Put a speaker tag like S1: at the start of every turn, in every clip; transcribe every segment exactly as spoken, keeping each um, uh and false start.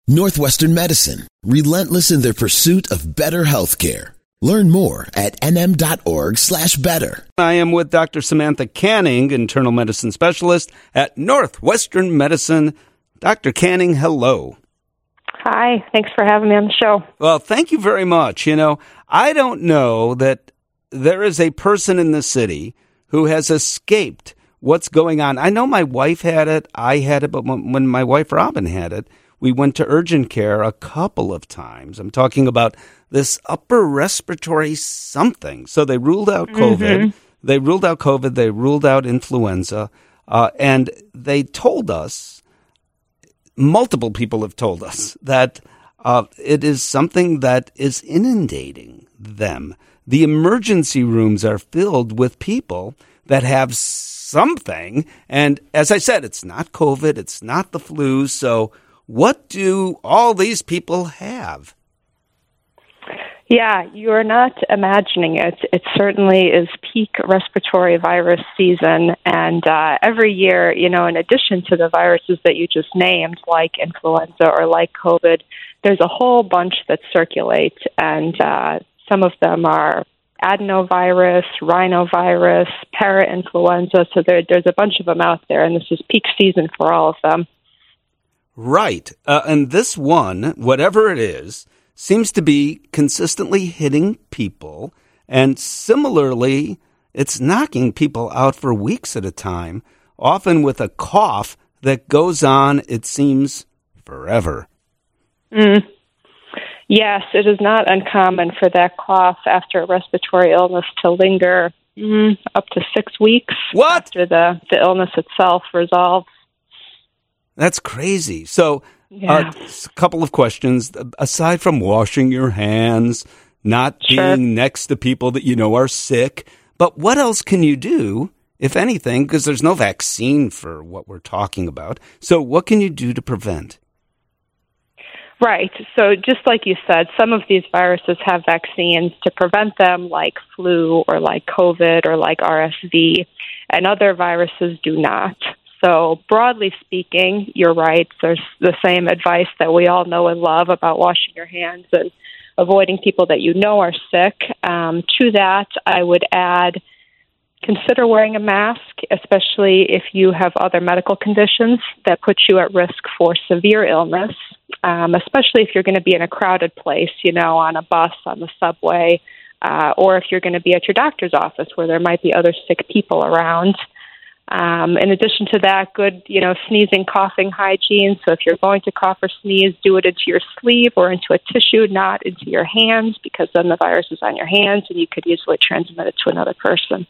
S1: Northwestern Medicine, relentless in their pursuit of better healthcare. Learn more at nm.org slash better.
S2: I am with Doctor Samantha Canning, internal medicine specialist at Northwestern Medicine. Doctor Canning, hello.
S3: Hi, thanks for having me on the show.
S2: Well, thank you very much. You know, I don't know that there is a person in the city who has escaped what's going on. I know my wife had it, I had it, but when my wife Robin had it, we went to urgent care a couple of times. I'm talking about this upper respiratory something. So they ruled out COVID. Mm-hmm. They ruled out COVID. They ruled out influenza. Uh, and they told us, multiple people have told us, that uh, it is something that is inundating them. The emergency rooms are filled with people that have something. And as I said, it's not COVID. It's not the flu. So what do all these people have?
S3: Yeah, you're not imagining it. It certainly is peak respiratory virus season. And uh, every year, you know, in addition to the viruses that you just named, like influenza or like COVID, there's a whole bunch that circulate. And uh, some of them are adenovirus, rhinovirus, parainfluenza. So there, there's a bunch of them out there. And this is peak season for all of them.
S2: Right. Uh, and this one, whatever it is, seems to be consistently hitting people, and similarly, it's knocking people out for weeks at a time, often with a cough that goes on, it seems, forever.
S3: Mm. Yes, it is not uncommon for that cough after a respiratory illness to linger mm, up to six weeks
S2: what?
S3: after the, the illness itself resolves.
S2: That's crazy. So,
S3: Yeah.
S2: Uh, a couple of questions. Aside from washing your hands, not
S3: Sure.
S2: being next to people that you know are sick, but what else can you do, if anything, because there's no vaccine for what we're talking about. So what can you do to prevent?
S3: Right. So just like you said, some of these viruses have vaccines to prevent them, like flu or like COVID or like R S V, and other viruses do not. So broadly speaking, you're right. There's the same advice that we all know and love about washing your hands and avoiding people that you know are sick. Um, to that, I would add, consider wearing a mask, especially if you have other medical conditions that put you at risk for severe illness, um, especially if you're going to be in a crowded place, you know, on a bus, on the subway, uh, or if you're going to be at your doctor's office where there might be other sick people around. Um, in addition to that, good, you know, sneezing, coughing hygiene. So if you're going to cough or sneeze, do it into your sleeve or into a tissue, not into your hands, because then the virus is on your hands and you could easily transmit it to another person.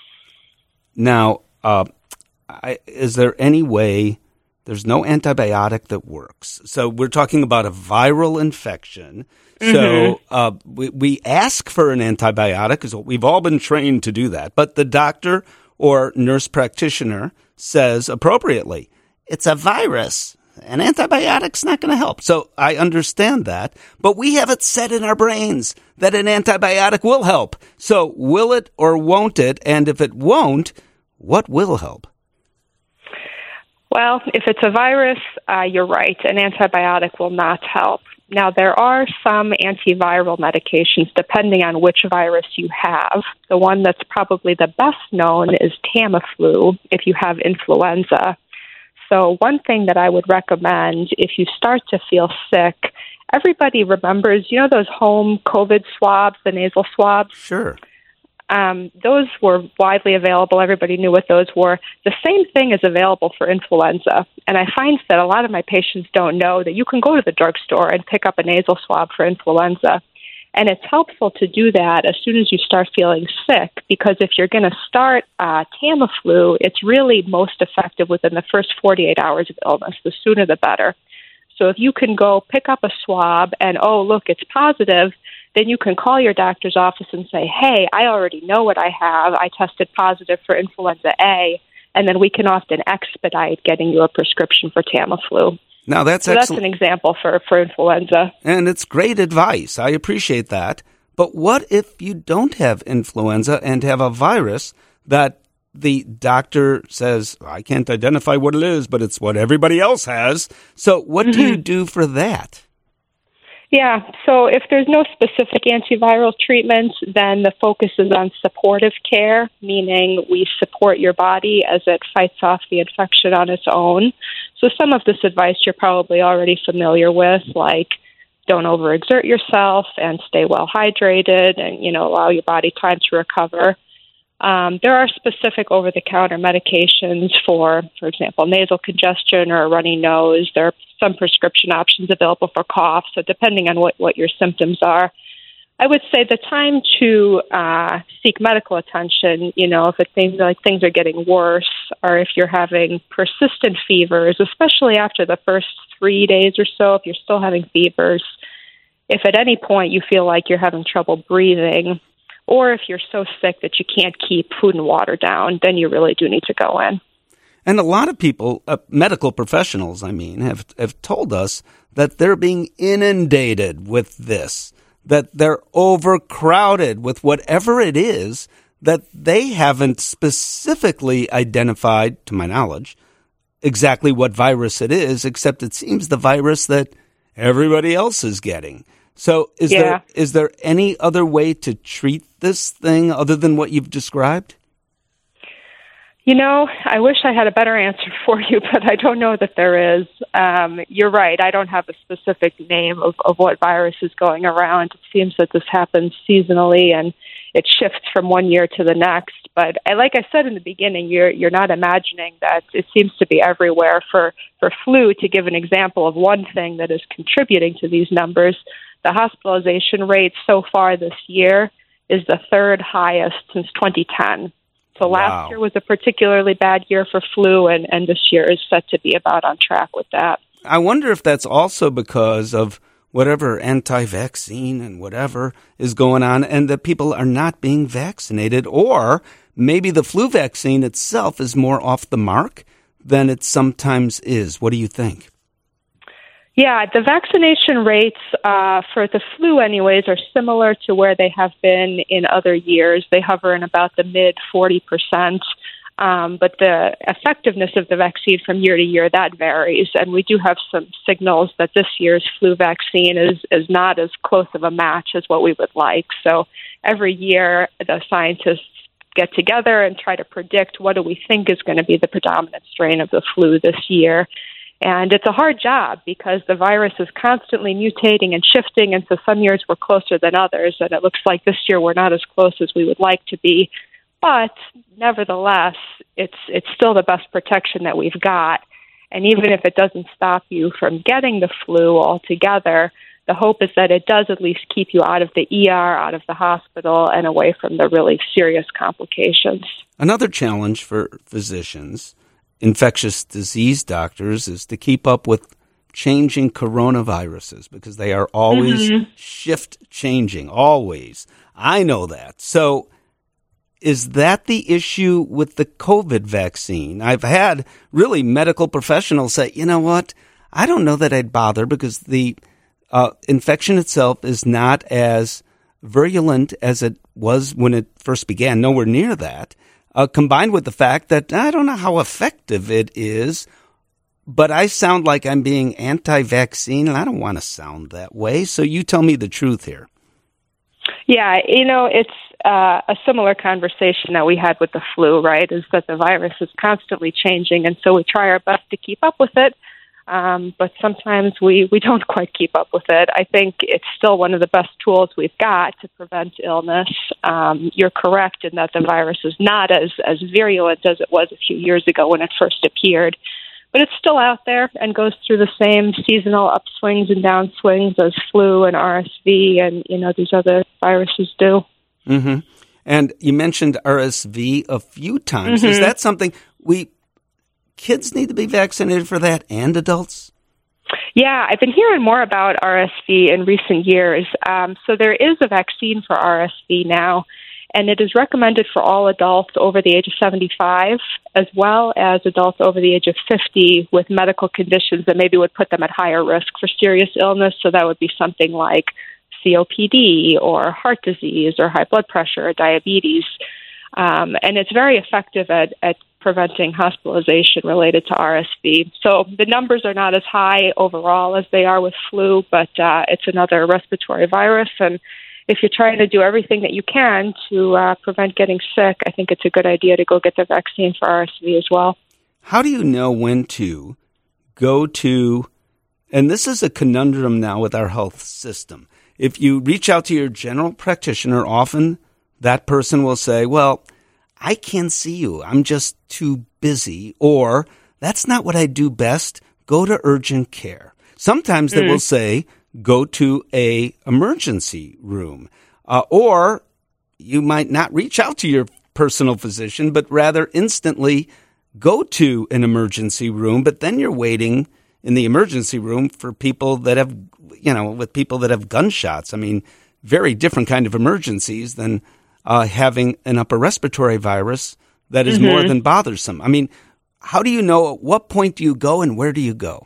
S2: Now, uh, I, is there any way, there's no antibiotic that works. So we're talking about a viral infection. Mm-hmm. So uh, we, we ask for an antibiotic because we've all been trained to do that. But the doctor or nurse practitioner says appropriately, it's a virus. An antibiotic's not going to help. So I understand that, but we have it set in our brains that an antibiotic will help. So will it or won't it? And if it won't, what will help?
S3: Well, if it's a virus, uh, you're right. An antibiotic will not help. Now, there are some antiviral medications depending on which virus you have. The one that's probably the best known is Tamiflu if you have influenza. So one thing that I would recommend if you start to feel sick, everybody remembers, you know those home COVID swabs, the nasal swabs?
S2: Sure.
S3: Um, those were widely available. Everybody knew what those were. The same thing is available for influenza. And I find that a lot of my patients don't know that you can go to the drugstore and pick up a nasal swab for influenza. And it's helpful to do that as soon as you start feeling sick, because if you're going to start uh, Tamiflu, it's really most effective within the first forty-eight hours of illness. The sooner the better. So if you can go pick up a swab and, oh, look, it's positive, then you can call your doctor's office and say, hey, I already know what I have. I tested positive for influenza A, and then we can often expedite getting you a prescription for Tamiflu.
S2: Now, that's
S3: so
S2: excellent.
S3: That's an example for, for influenza.
S2: And it's great advice. I appreciate that. But what if you don't have influenza and have a virus that the doctor says, I can't identify what it is, but it's what everybody else has. So what mm-hmm. do you do for that?
S3: Yeah, so if there's no specific antiviral treatment, then the focus is on supportive care, meaning we support your body as it fights off the infection on its own. So some of this advice you're probably already familiar with, like don't overexert yourself and stay well hydrated and, you know, allow your body time to recover. Um, there are specific over-the-counter medications for, for example, nasal congestion or a runny nose. There are some prescription options available for cough. So depending on what, what your symptoms are, I would say the time to uh, seek medical attention, you know, if it seems like things are getting worse or if you're having persistent fevers, especially after the first three days or so, if you're still having fevers, if at any point you feel like you're having trouble breathing, or if you're so sick that you can't keep food and water down, then you really do need to go in.
S2: And a lot of people, uh, medical professionals, I mean, have have told us that they're being inundated with this, that they're overcrowded with whatever it is that they haven't specifically identified, to my knowledge, exactly what virus it is, except it seems the virus that everybody else is getting. So is
S3: yeah.
S2: there is there any other way to treat this thing other than what you've described?
S3: You know, I wish I had a better answer for you, but I don't know that there is. Um, you're right. I don't have a specific name of, of what virus is going around. It seems that this happens seasonally and it shifts from one year to the next. But I, like I said in the beginning, you're you're not imagining that it seems to be everywhere. For, for flu, to give an example of one thing that is contributing to these numbers, the hospitalization rate so far this year is the third highest since twenty ten. So last
S2: wow.
S3: year was a particularly bad year for flu, and, and this year is set to be about on track with that.
S2: I wonder if that's also because of whatever anti-vaccine and whatever is going on, and that people are not being vaccinated, or maybe the flu vaccine itself is more off the mark than it sometimes is. What do you think?
S3: Yeah, the vaccination rates uh, for the flu anyways are similar to where they have been in other years. They hover in about the mid forty percent. Um, but the effectiveness of the vaccine from year to year, that varies. And we do have some signals that this year's flu vaccine is, is not as close of a match as what we would like. So every year the scientists get together and try to predict what do we think is going to be the predominant strain of the flu this year. And it's a hard job because the virus is constantly mutating and shifting, and so some years we're closer than others, and it looks like this year we're not as close as we would like to be. But nevertheless, it's it's still the best protection that we've got. And even if it doesn't stop you from getting the flu altogether, the hope is that it does at least keep you out of the E R, out of the hospital, and away from the really serious complications.
S2: Another challenge for physicians, infectious disease doctors, is to keep up with changing coronaviruses because they are always mm-hmm. shift changing, always. I know that. So is that the issue with the COVID vaccine? I've had really medical professionals say, you know what, I don't know that I'd bother because the uh, infection itself is not as virulent as it was when it first began, nowhere near that. Uh, combined with the fact that I don't know how effective it is, but I sound like I'm being anti-vaccine, and I don't want to sound that way. So you tell me the truth here.
S3: Yeah, you know, it's uh, a similar conversation that we had with the flu, right, is that the virus is constantly changing, and so we try our best to keep up with it. Um, but sometimes we, we don't quite keep up with it. I think it's still one of the best tools we've got to prevent illness. Um, you're correct in that the virus is not as, as virulent as it was a few years ago when it first appeared. But it's still out there and goes through the same seasonal upswings and downswings as flu and R S V and, you know, these other viruses do.
S2: Mm-hmm. And you mentioned R S V a few times. Mm-hmm. Is that something we... kids need to be vaccinated for that, and adults?
S3: Yeah, I've been hearing more about R S V in recent years. Um, so there is a vaccine for R S V now, and it is recommended for all adults over the age of seventy-five, as well as adults over the age of fifty with medical conditions that maybe would put them at higher risk for serious illness. So that would be something like C O P D or heart disease or high blood pressure or diabetes. Um, and it's very effective at, at preventing hospitalization related to R S V. So the numbers are not as high overall as they are with flu, but uh, it's another respiratory virus. And if you're trying to do everything that you can to uh, prevent getting sick, I think it's a good idea to go get the vaccine for R S V as well.
S2: How do you know when to go to, and this is a conundrum now with our health system. If you reach out to your general practitioner, often that person will say, well, I can't see you. I'm just too busy. Or that's not what I do best. Go to urgent care. Sometimes they mm. will say, go to a emergency room. Uh, or you might not reach out to your personal physician, but rather instantly go to an emergency room. But then you're waiting in the emergency room for people that have, you know, with people that have gunshots. I mean, very different kind of emergencies than Uh, having an upper respiratory virus that is mm-hmm. more than bothersome. I mean, how do you know at what point do you go and where do you go?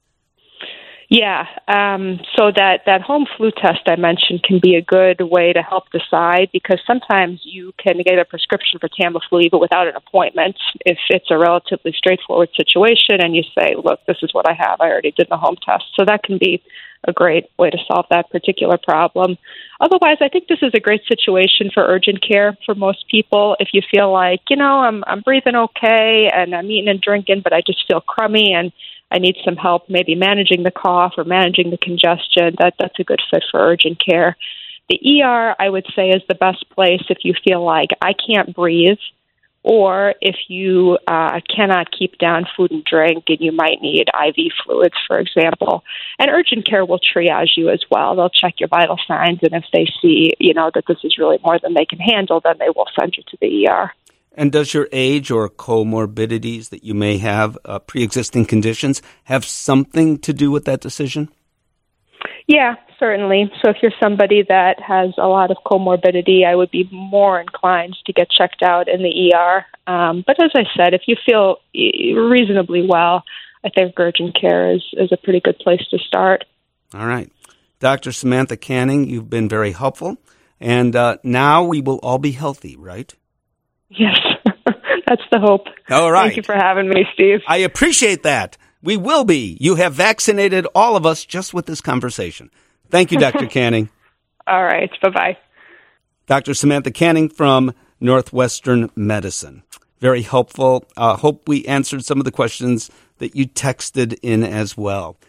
S3: Yeah, um, so that, that home flu test I mentioned can be a good way to help decide, because sometimes you can get a prescription for Tamiflu even without an appointment if it's a relatively straightforward situation and you say, look, this is what I have. I already did the home test. So that can be a great way to solve that particular problem. Otherwise, I think this is a great situation for urgent care for most people. If you feel like, you know, I'm I'm breathing okay and I'm eating and drinking, but I just feel crummy and I need some help maybe managing the cough or managing the congestion, that, that's a good fit for urgent care. The E R, I would say, is the best place if you feel like I can't breathe, or if you uh, cannot keep down food and drink and you might need I V fluids, for example. And urgent care will triage you as well. They'll check your vital signs, and if they see, you know, that this is really more than they can handle, then they will send you to the E R.
S2: And does your age or comorbidities that you may have, uh, pre-existing conditions, have something to do with that decision?
S3: Yeah, certainly. So if you're somebody that has a lot of comorbidity, I would be more inclined to get checked out in the E R. Um, but as I said, if you feel reasonably well, I think urgent care is, is a pretty good place to start.
S2: All right. Doctor Samantha Canning, you've been very helpful. And uh, now we will all be healthy, right?
S3: Yes, that's the hope.
S2: All right.
S3: Thank you for having me, Steve.
S2: I appreciate that. We will be. You have vaccinated all of us just with this conversation. Thank you, Doctor Canning.
S3: All right. Bye-bye.
S2: Doctor Samantha Canning from Northwestern Medicine. Very helpful. I uh, hope we answered some of the questions that you texted in as well.